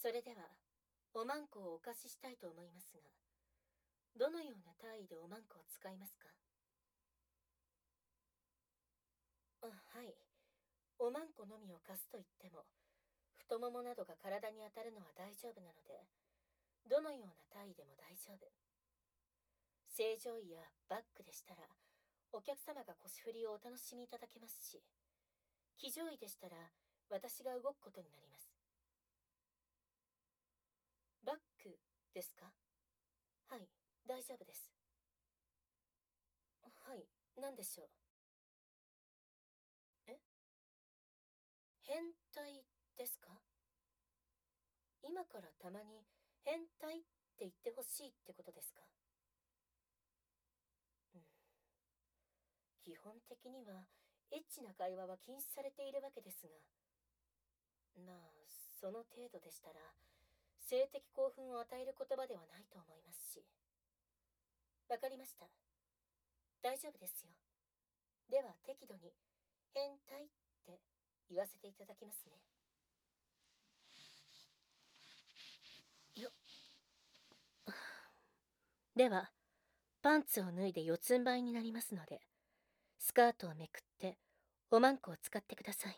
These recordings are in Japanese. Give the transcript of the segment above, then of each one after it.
それではおまんこをお貸ししたいと思いますが、どのような単位でおまんこを使いますか？はい。おまんこのみを貸すと言っても、太ももなどが体に当たるのは大丈夫なので、どのような単位でも大丈夫。正常位やバックでしたら、お客様が腰振りをお楽しみいただけますし、騎乗位でしたら、私が動くことになります。バックですか？はい、大丈夫です。はい、何でしょう。え？変態ですか？今からたまに変態って言ってほしいってことですか？うん、基本的にはエッチな会話は禁止されているわけですが、まあその程度でしたら性的興奮を与える言葉ではないと思いますし。わかりました。大丈夫ですよ。では適度に変態って言わせていただきますね。よではパンツを脱いで四つん這いになりますので、スカートをめくっておまんこを使ってください。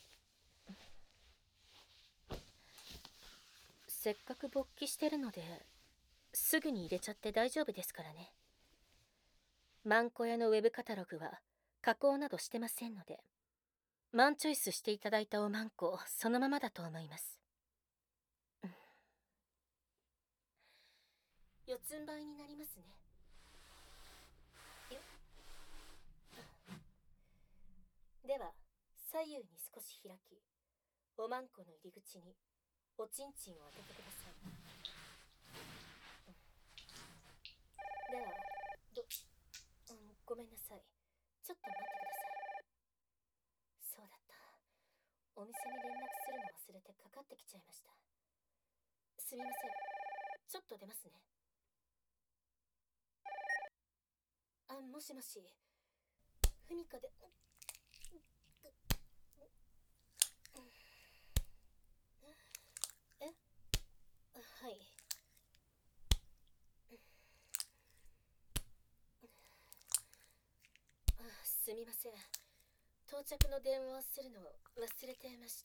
せっかく勃起してるのですぐに入れちゃって大丈夫ですからね。マンコ屋のウェブカタログは加工などしてませんので、マンチョイスしていただいたおまんこそのままだと思います。四つん這いになりますね。では左右に少し開き、おまんこの入り口におちんちんを当ててください。ではごめんなさい。ちょっと待ってください。そうだった。お店に連絡するの忘れてかかってきちゃいました。すみません。ちょっと出ますね。もしもし。ふみかで。え？はい。すみません。到着の電話をするのを忘れていました。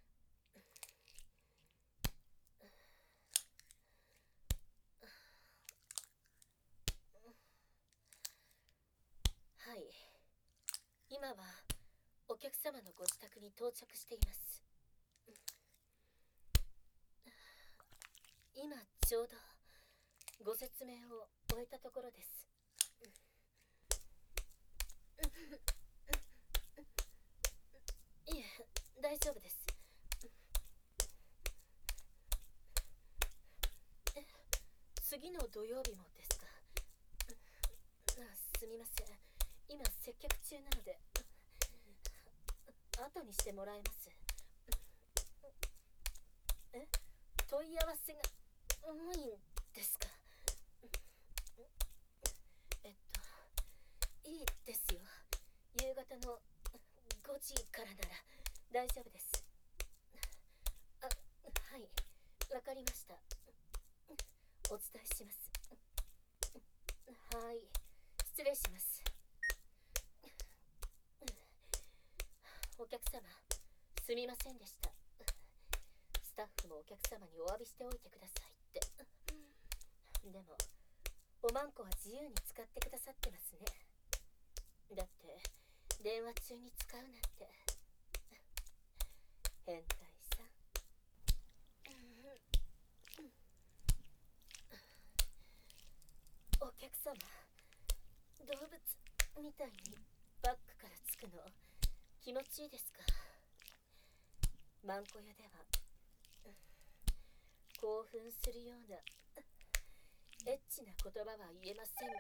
はい。今はお客様のご自宅に到着しています。今ちょうどご説明を終えたところです。いえ、大丈夫です。次の土曜日もですか？すみません。今接客中なので後にしてもらえます？問い合わせが多いんですか？いいですよ。夕方の5時からなら大丈夫です。はい、わかりました。お伝えします。はい、失礼します。お客様、すみませんでした。スタッフもお客様にお詫びしておいてくださいって。でもおまんこは自由に使ってくださってますね。だって電話中に使うなんて。変態さん。お客様、動物みたいにバックからつくの気持ちいいですか？マンコ屋では興奮するようなエッチな言葉は言えませんが。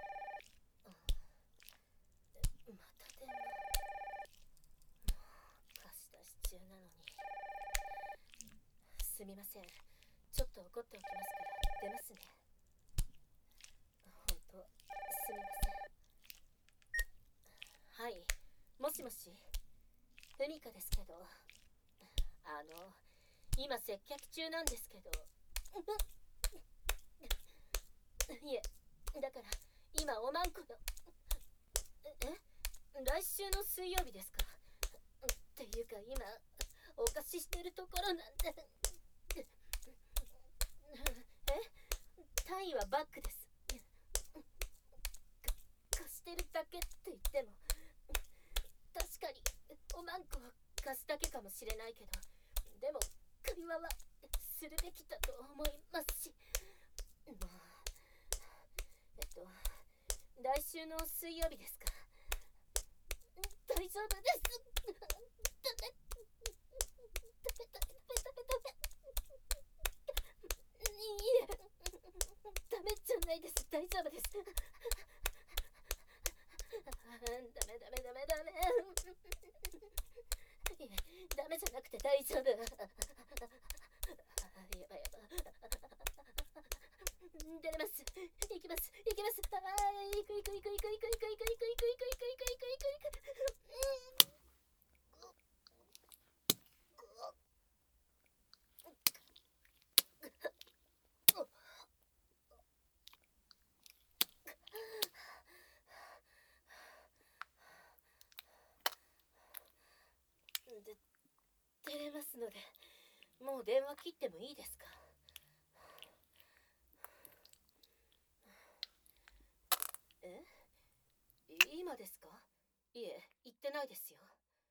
また電話。貸し出し中なのに。すみません。ちょっと怒っておきますから出ますね。本当すみません。はい、もしもし、ふみかですけど、 今接客中なんですけど。いえ、だから今おまんこの。来週の水曜日ですか？っていうか今お貸ししてるところなんで。単位はバッグです。貸してるだけって言っても確かにおまんこは貸すだけかもしれないけど、でも会話はするべきだと思いますし。来週の水曜日ですか？大丈夫です。いえ、ダメじゃないです。大丈夫です。ダメ。いえ、ダメじゃなくて大丈夫。やば。出れます。行きます。行く。出れますので、もう電話切ってもいいですか？今ですか？いえ、行ってないですよ。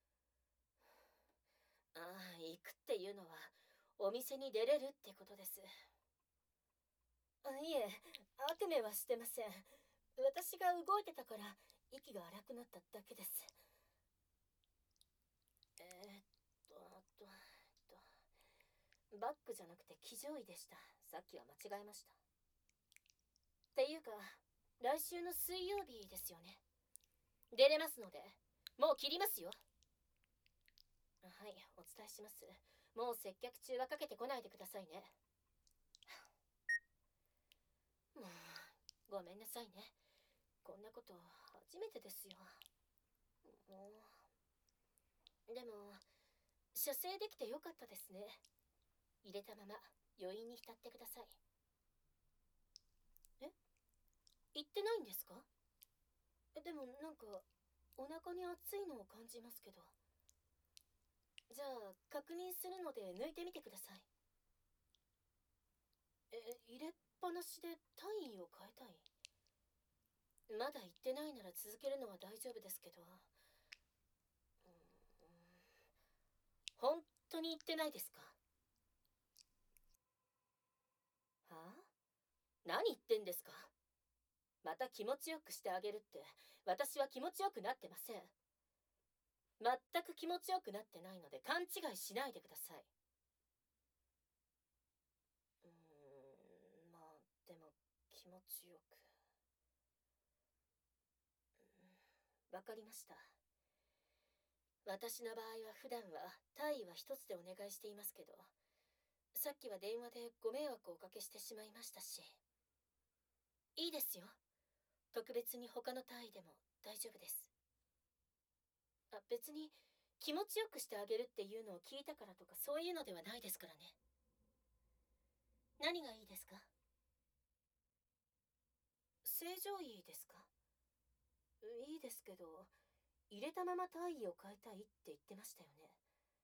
行くっていうのはお店に出れるってことです。いえ、悪名はしてません。私が動いてたから息が荒くなっただけです。バッグじゃなくて騎乗位でした。さっきは間違えました。っていうか、来週の水曜日ですよね。出れますので、もう切りますよ。はい、お伝えします。もう接客中はかけてこないでくださいね。もう、ごめんなさいね。こんなこと初めてですよ。でも、射精できてよかったですね。入れたまま余韻に浸ってください。言ってないんですか？でもなんかお腹に熱いのを感じますけど。じゃあ確認するので抜いてみてください。入れっぱなしで単位を変えたい？まだ言ってないなら続けるのは大丈夫ですけど。本当に言ってないですか？はあ？何言ってんですか？また気持ちよくしてあげるって、私は気持ちよくなってません。全く気持ちよくなってないので勘違いしないでください。まあでも気持ちよく。わかりました。私の場合は普段は大意は一つでお願いしていますけど、さっきは電話でご迷惑をおかけしてしまいましたし。いいですよ。特別に他の単位でも大丈夫です。別に気持ちよくしてあげるっていうのを聞いたからとかそういうのではないですからね。何がいいですか？正常位ですか？いいですけど、入れたまま体位を変えたいって言ってましたよね。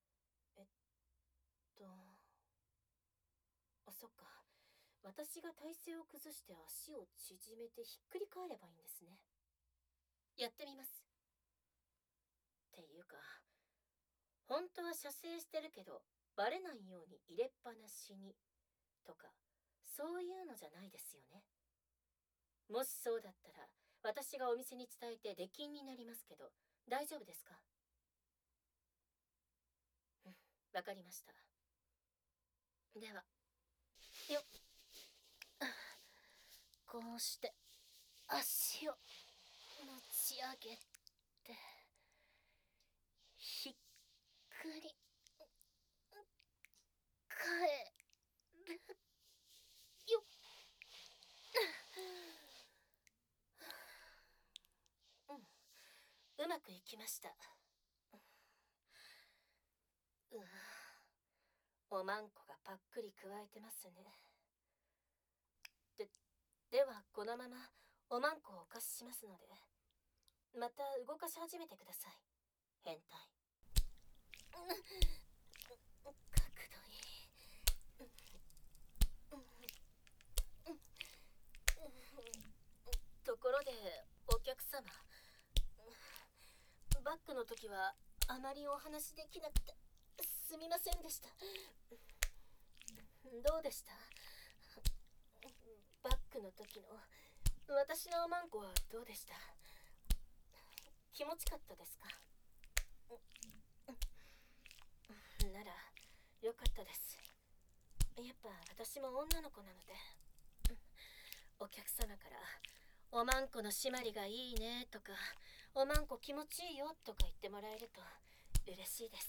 そっか。私が体勢を崩して足を縮めてひっくり返ればいいんですね。やってみます。っていうか、本当は射精してるけどバレないように入れっぱなしにとかそういうのじゃないですよね。もしそうだったら私がお店に伝えて出禁になりますけど大丈夫ですか？わかりました。ではよっ、こうして足を持ち上げてひっくり返るよ。うまくいきました。 おまんこがパックリ加えてますね。ではこのままおまんこをお貸ししますので、また動かし始めてください、変態。角度いい。ところでお客様、バックの時はあまりお話できなくてすみませんでした。どうでした？バックの時の私のおまんこはどうでした？気持ちかったですか？ならよかったです。やっぱ私も女の子なので、お客様からおまんこの締まりがいいねとか、おまんこ気持ちいいよとか言ってもらえると嬉しいです。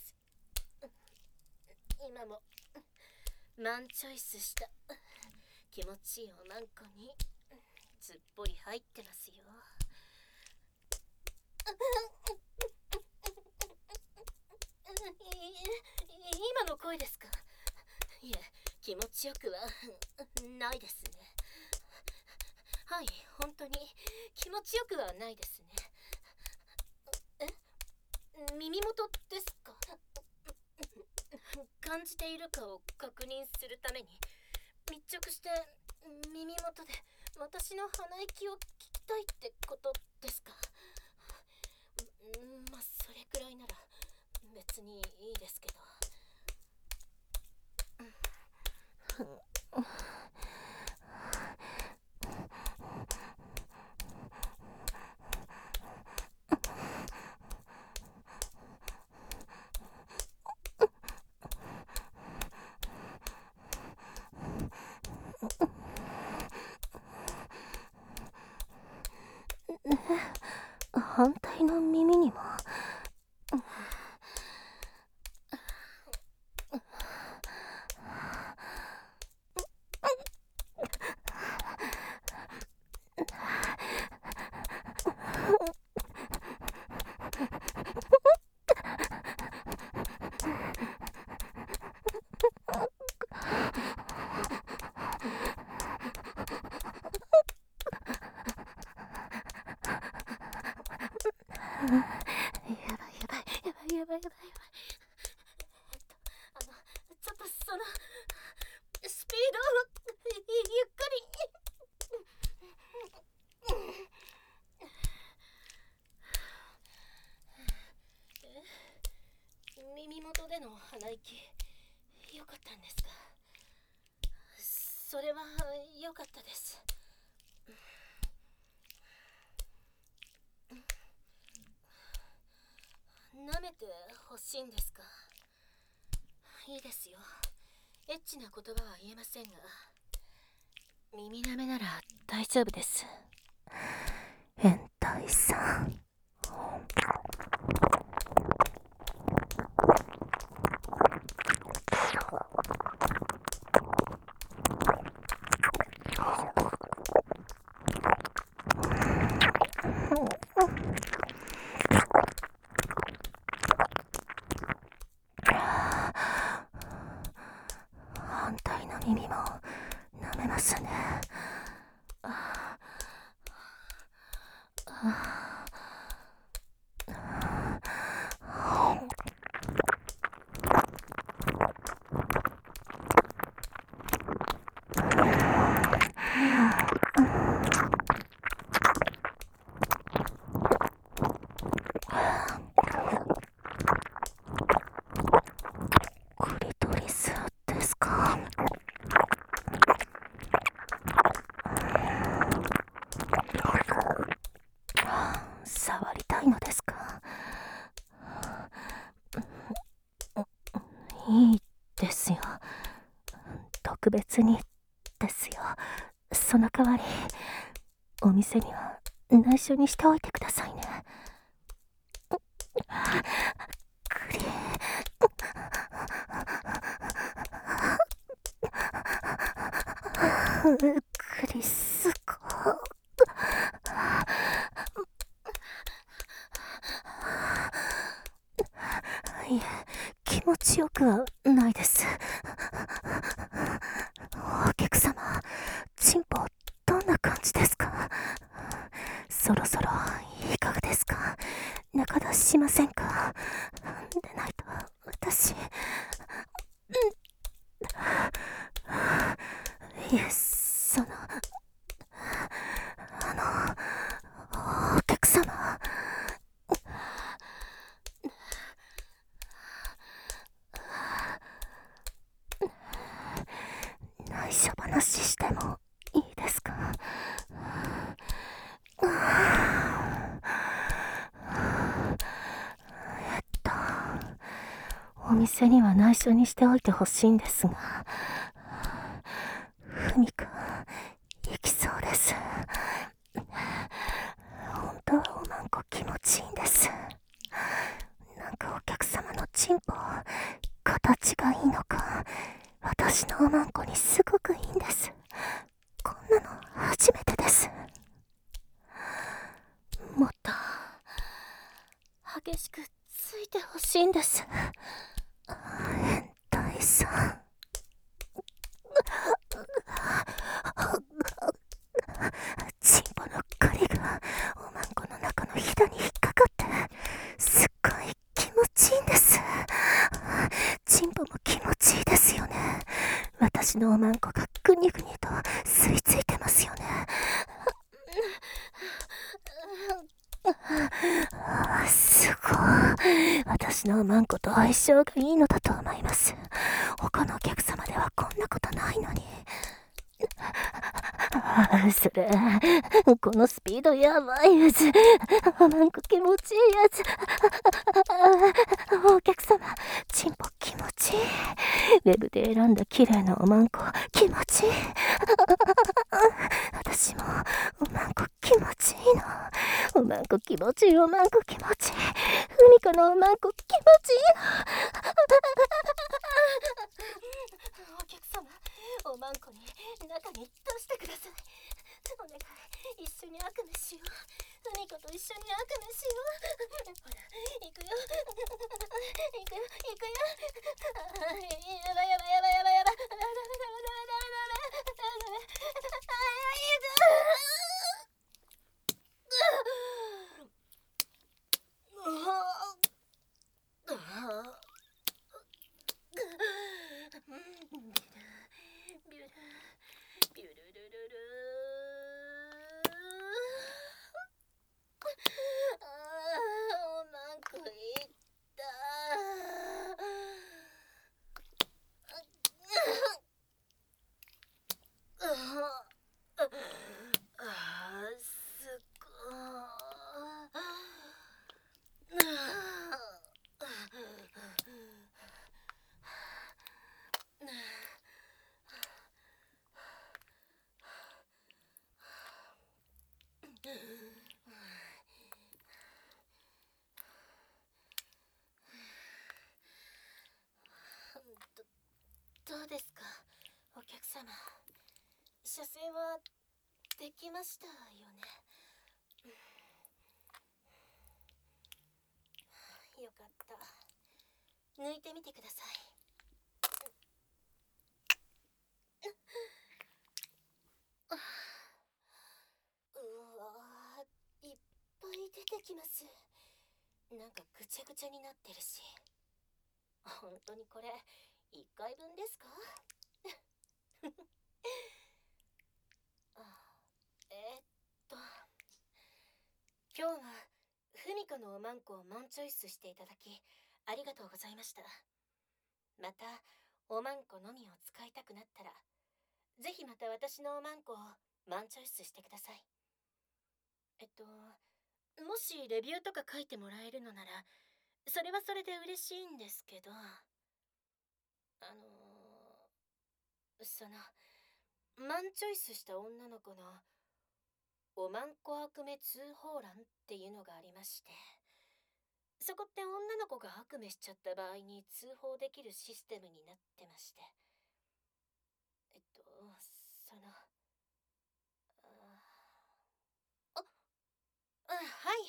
今もマンチョイスした気持ちいいおまんこにすっぽり入ってますよ。今の声ですか？いえ、気持ちよくはないですね。はい、本当に気持ちよくはないですね。耳元ですか？感じているかを確認するために密着して耳元で私の鼻息を聞きたいってことですか？まあそれくらいなら別にいいですけど。 反対の耳にも。やばい。 ちょっとそのスピードをゆっくり。耳元での鼻息良かったんですか？それは良かったです。舐めてほしいんですか？いいですよ。エッチな言葉は言えませんが、耳舐めなら大丈夫です。 変態さん。反対の耳も舐めますね。クリトリスですか？触りたいのですか？いいですよ。特別にですよ。その代わりお店には内緒にしておいてくださいね。クリクリスコ。いえ、気持ちよくはないです。 いえ、お客様。内緒話してもいいですか？お店には内緒にしておいてほしいんですが、ふみか行きそうです。本当はおまんこ気持ちいいんです。なんかお客様のチンポ形がいいのか、私のおまんこにすごくいいんです。こんなの初めてです。もっと激しくついてほしいんです。変態さん。チンポの針がおまんこの中のひだに引っかかってすっごい気持ちいいんです。チンポも気持ちいいですよね。私のおまんこがグニグニと吸い付いてますよね。すごい。私のおまんこと相性がいいのだと思います。他のお客様ではこんなことないのに。それ、このスピードやばいやつ。おまんこ気持ちいいやつ。お客様、チンポ気持ちいい。ウェブで選んだ綺麗なおまんこ気持ちいい。私もおまんこ気持ちいいの。おまんこ気持ちいい、おまんこ気持ちいい。ふみかのおまんこ気持ちいいの。お客様、おまんこに中に出してください。お願い、一緒に悪夢しよう。ふみこと一緒に悪夢しよう。ほら、行くよ。行くよ、行くよ。やばいやばいやばいやばいやばい。ビュルルルルおまんこいったすごどうですか、お客様。射精はできましたよね。よかった。抜いてみてください。うわー、いっぱい出てきます。なんかぐちゃぐちゃになってるし。本当にこれ1回分ですか？今日はふみかのおまんこをマンチョイスしていただきありがとうございました。またおまんこのみを使いたくなったらぜひまた私のおまんこをマンチョイスしてください。もしレビューとか書いてもらえるのならそれはそれで嬉しいんですけど、そのマンチョイスした女の子のおまんこ悪夢通報欄っていうのがありまして、そこって女の子が悪夢しちゃった場合に通報できるシステムになってまして、そのはい、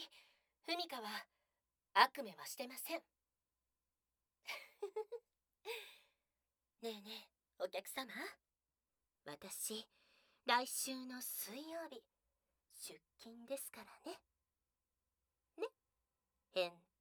ふみかは悪夢はしてません。ねえねえ、お客様、私来週の水曜日出勤ですからね。ね、変